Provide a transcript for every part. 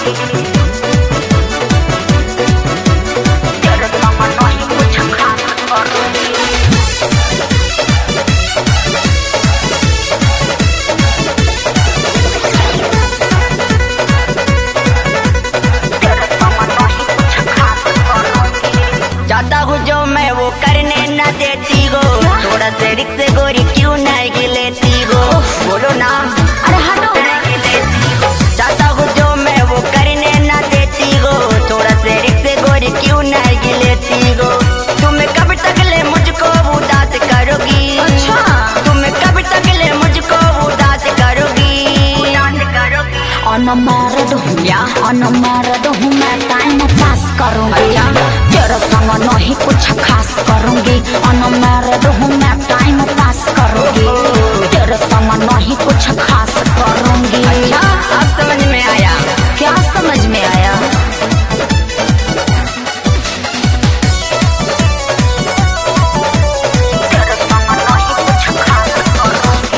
तेरे संग नहीं कुछ खास करूंगी। चाहता हूँ जो मैं वो करने न देती हो, थोड़ा से रिक्स गोरी क्यों नहीं लेती हो, बोलो ना। अरे हटो। चाहता हूँ जो मैं वो करने न देती हो, थोड़ा से रिक्स गोरी क्यों नहीं लेती हो। तुम कब तक ले मुझको उदास करोगी? अच्छा। तुम कब तक ले मुझको उदास करोगी? अनमैरिड हूँ अनमैरिड हूँ मैं, टाइम पास करूंगी। तेरे संग नहीं कुछ खास करूंगी। अनमैरिड हूँ मैं, टाइम पास करूंगी। तेरे संग नहीं कुछ खास करूंगी। अच्छा, अब समझ में आया। क्या समझ में आया? तेरे संग नहीं कुछ खास करूंगी।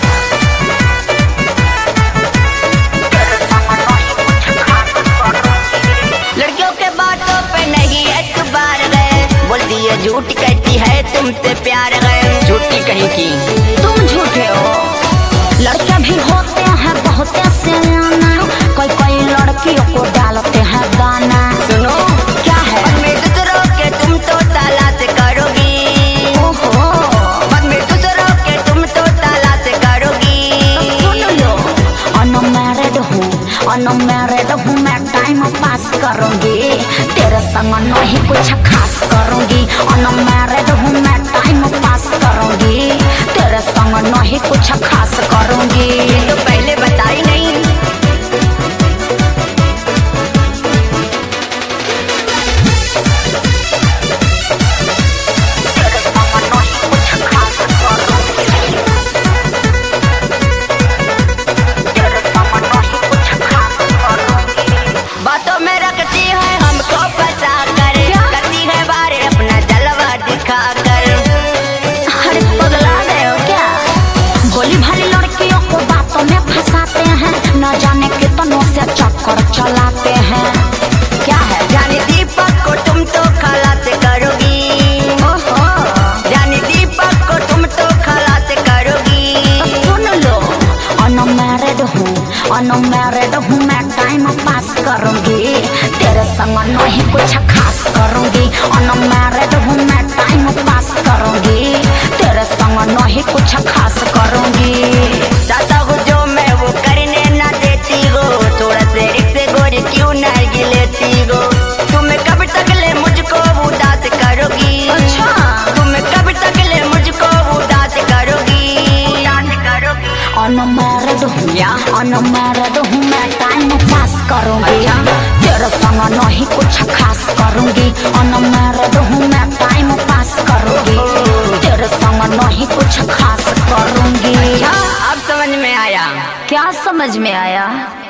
तेरे संग नहीं कुछ खास करूंगी। लड़कियों के बातों पे नहीं एतबार है, बोलती है झूठ कहती है तुमसे प्यार है, झूठी कहीं की। तुम झूठे हो। लड़के भी होते हैं बहुत सियाना, कोई लड़कियों को डालते हैं गाना। सुनो क्या है? बाद में दूसरों के तुम तो तलाश करोगी। ओहो। बाद में दूसरों के तुम तो तलाश करोगी। सुन लो, अनमैरिड हूँ मैं, टाइम पास करूंगी। तेरे संग नहीं कुछ खास करूंगी। अनमैरिड हूँ मैं, टाइम पास करूंगी। तेरे संग नहीं कुछ खास करूंगी। ये तो पहले बताई नहीं। तेरे संग नहीं कुछ खास करूंगी। तेरे संग नहीं कुछ खास करूंगी। बातों में रखती है हमको फंसा कर, करती है बारे अपना जलवा दिखा कर। अरे पगला गए हो क्या? भोली भाली लड़कियों को बातों में फंसाते हैं, न जाने कितनों से चक्कर चलाते हैं। क्या है? जानी दीपक को तुम तो खलास करोगी। ओहो। जानी दीपक को तुम तो खलास करोगी। सुन लो, अनमैरिड हूँ मैं, टाइम पास करूंगी। तेरे संग नहीं कुछ खास करूंगी। अनमैरिड हूँ मैं, टाइम पास करूंगी। तेरे संग नहीं कुछ खास करूंगी। चाहता हूँ जो मैं वो करने न देती हो, थोड़ा से रिक्स गोरी क्यों नहीं लेती हो। तुम कब तक ले मुझको उदास करोगी? अच्छा। तुम कब तक ले मुझको उदास करोगी? अनमैरिड हूँ मैं, टाइम पास करूंगी। तेरे संग नहीं कुछ खास करूंगी। अनमैरिड हूँ मैं, टाइम पास करूंगी। तेरे संग नहीं कुछ खास करूंगी। अब समझ में आया। क्या समझ में आया?